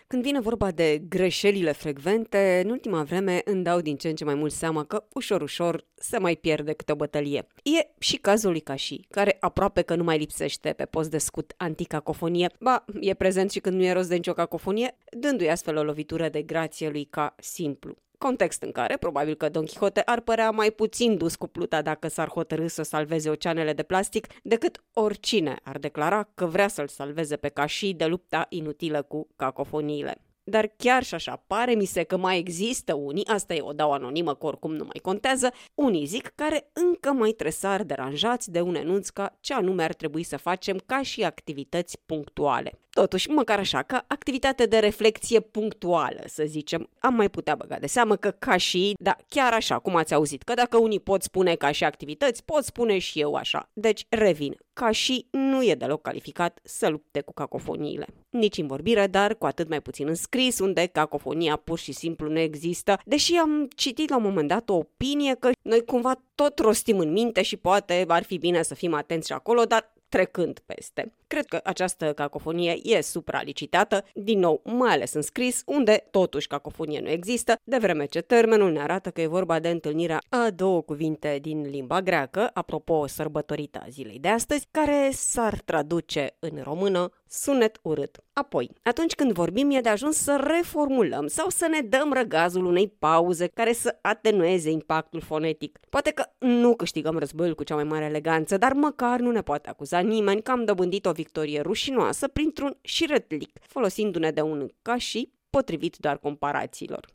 Când vine vorba de greșelile frecvente, în ultima vreme îmi dau din ce în ce mai mult seama că ușor se mai pierde câte o bătălie. E și cazul lui Kashi, care aproape că nu mai lipsește pe post de scut anticacofonie, ba, e prezent și când nu e rost de nicio cacofonie, dându-i astfel o lovitură de grație lui ca simplu. Context în care, probabil că Don Quixote ar părea mai puțin dus cu pluta dacă s-ar hotărî să salveze oceanele de plastic, decât oricine ar declara că vrea să-l salveze pe Kashi de lupta inutilă cu cacofoniile. Dar chiar și așa, pare mi se că mai există unii, asta e o dau anonimă că oricum nu mai contează, unii zic care încă mai tresar deranjați de un enunț ca ce anume ar trebui să facem ca și activități punctuale. Totuși, măcar așa, ca activitate de reflexie punctuală, să zicem, am mai putea băga de seamă că ca și, da, chiar așa, cum ați auzit, că dacă unii pot spune ca și activități, pot spune și eu așa. Deci, revin, ca și nu e deloc calificat să lupte cu cacofoniile. Nici în vorbire, dar cu atât mai puțin în scris, unde cacofonia pur și simplu nu există, deși am citit la un moment dat o opinie că noi cumva tot rostim în minte și poate ar fi bine să fim atenți și acolo, dar trecând peste. Cred că această cacofonie e supralicitată, din nou, mai ales în scris, unde totuși cacofonie nu există, de vreme ce termenul ne arată că e vorba de întâlnirea a două cuvinte din limba greacă, apropo sărbătorită a zilei de astăzi, care s-ar traduce în română sunet urât. Apoi, atunci când vorbim e de ajuns să reformulăm sau să ne dăm răgazul unei pauze care să atenueze impactul fonetic. Poate că nu câștigăm războiul cu cea mai mare eleganță, dar măcar nu ne poate acuza nimeni că am dobândit o victorie rușinoasă printr-un șiretlic, folosindu-ne de un ca și potrivit doar comparațiilor.